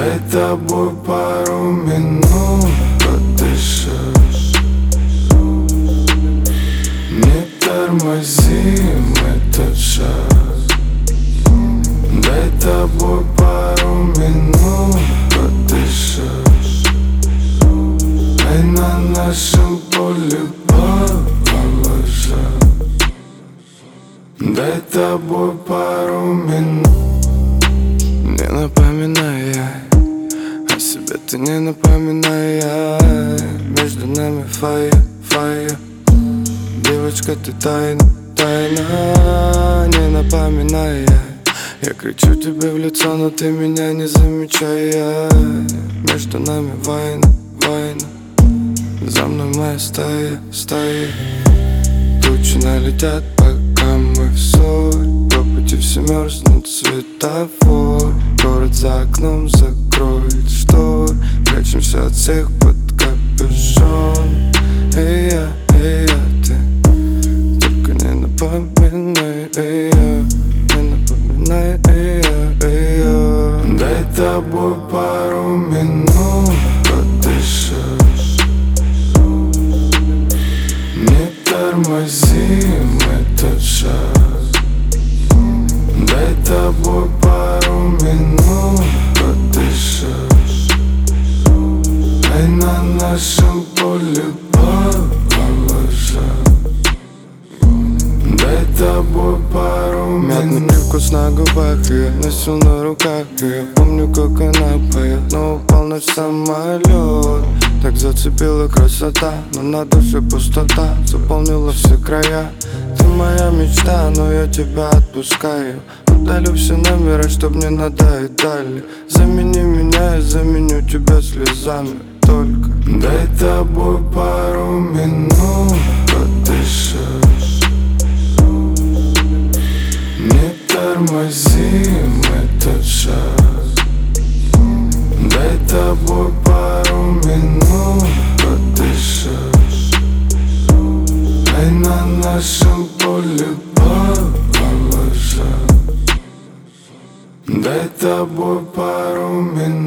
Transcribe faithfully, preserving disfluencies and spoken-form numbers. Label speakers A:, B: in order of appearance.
A: Дай тобой пару минут подышать. Не тормозим этот шаг. Дай тобой пару минут подышать. Ай, на нашем поле положа. Дай тобой пару минут. Не напоминай о себе, ты не напоминай. Между нами фая, фая. Девочка, ты тайна, тайна. Не напоминай. Я кричу тебе в лицо, но ты меня не замечая. Между нами война, война. За мной моя стая, стая. Тучи налетят, пока мы в ссоре. По пути все мерзнут, светофор. Город за окном закроет штор. Прячемся от всех под капюшон. Эй, я, эй, я, ты только не напоминай, эй, я. Не напоминай, эй, я, эй, я. Дай тобой пару минут подышать. Не тормозим этот шаг. Дай тобой пару минут подышать. Ай, на нашем поле положа. Дай тобой пару минут. Мятный привкус на губах, я носил на руках. Я помню, как она поет, но упал наш самолет. Так зацепила красота, но на душе пустота заполнила все края. Ты моя мечта, но я тебя отпускаю. Удалю все номера, чтоб не надоедали. Замени меня, я заменю тебя слезами. Только дай тобой пару минут подышать. Не тормозим этот шаг. Дай тобой пару минут подышать. Ай, на нашем поле положа. Дай тобой пару минут.